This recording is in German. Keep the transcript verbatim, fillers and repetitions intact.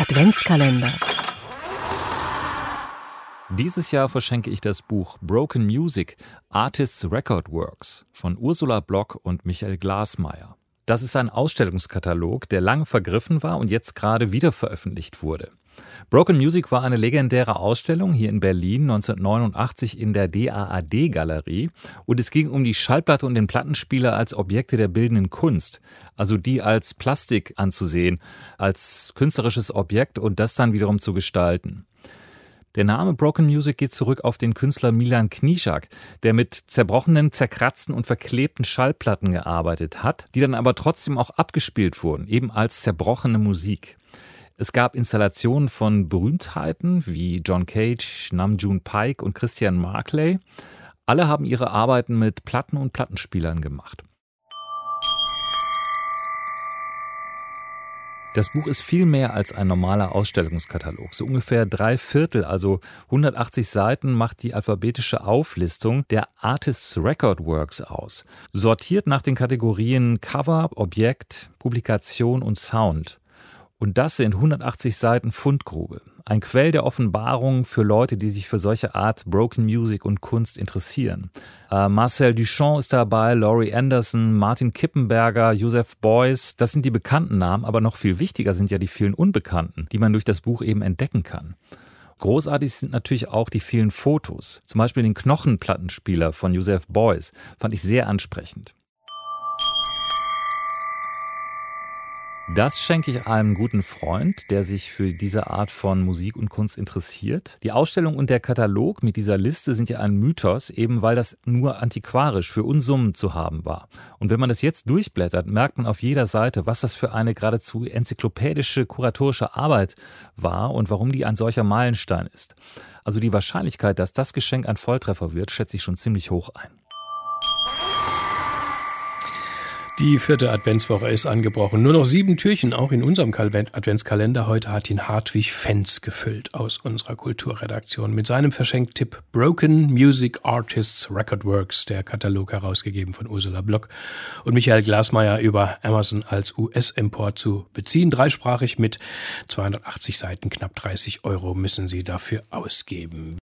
Adventskalender. Dieses Jahr verschenke ich das Buch Broken Music – Artists' Record Works von Ursula Block und Michael Glasmeier. Das ist ein Ausstellungskatalog, der lange vergriffen war und jetzt gerade wieder veröffentlicht wurde. Broken Music war eine legendäre Ausstellung hier in Berlin neunzehnhundertneunundachtzig in der D A A D-Galerie und es ging um die Schallplatte und den Plattenspieler als Objekte der bildenden Kunst, also die als Plastik anzusehen, als künstlerisches Objekt und das dann wiederum zu gestalten. Der Name Broken Music geht zurück auf den Künstler Milan Knižák, der mit zerbrochenen, zerkratzten und verklebten Schallplatten gearbeitet hat, die dann aber trotzdem auch abgespielt wurden, eben als zerbrochene Musik. Es gab Installationen von Berühmtheiten wie John Cage, Nam June Paik und Christian Marclay. Alle haben ihre Arbeiten mit Platten und Plattenspielern gemacht. Das Buch ist viel mehr als ein normaler Ausstellungskatalog. So ungefähr drei Viertel, also hundertachtzig Seiten, macht die alphabetische Auflistung der Artists' Record Works aus. Sortiert nach den Kategorien Cover, Objekt, Publikation und Sound. Und das sind hundertachtzig Seiten Fundgrube. Ein Quell der Offenbarung für Leute, die sich für solche Art Broken Music und Kunst interessieren. Äh, Marcel Duchamp ist dabei, Laurie Anderson, Martin Kippenberger, Joseph Beuys. Das sind die bekannten Namen, aber noch viel wichtiger sind ja die vielen Unbekannten, die man durch das Buch eben entdecken kann. Großartig sind natürlich auch die vielen Fotos. Zum Beispiel den Knochenplattenspieler von Joseph Beuys fand ich sehr ansprechend. Das schenke ich einem guten Freund, der sich für diese Art von Musik und Kunst interessiert. Die Ausstellung und der Katalog mit dieser Liste sind ja ein Mythos, eben weil das nur antiquarisch für Unsummen zu haben war. Und wenn man das jetzt durchblättert, merkt man auf jeder Seite, was das für eine geradezu enzyklopädische, kuratorische Arbeit war und warum die ein solcher Meilenstein ist. Also die Wahrscheinlichkeit, dass das Geschenk ein Volltreffer wird, schätze ich schon ziemlich hoch ein. Die vierte Adventswoche ist angebrochen. Nur noch sieben Türchen, auch in unserem Adventskalender. Heute hat ihn Hartwig Fenz gefüllt aus unserer Kulturredaktion mit seinem Verschenktipp Broken Music Artists Record Works, der Katalog herausgegeben von Ursula Block und Michael Glasmeier über Amazon als U S-Import zu beziehen. Dreisprachig mit zweihundertachtzig Seiten, knapp dreißig Euro müssen Sie dafür ausgeben.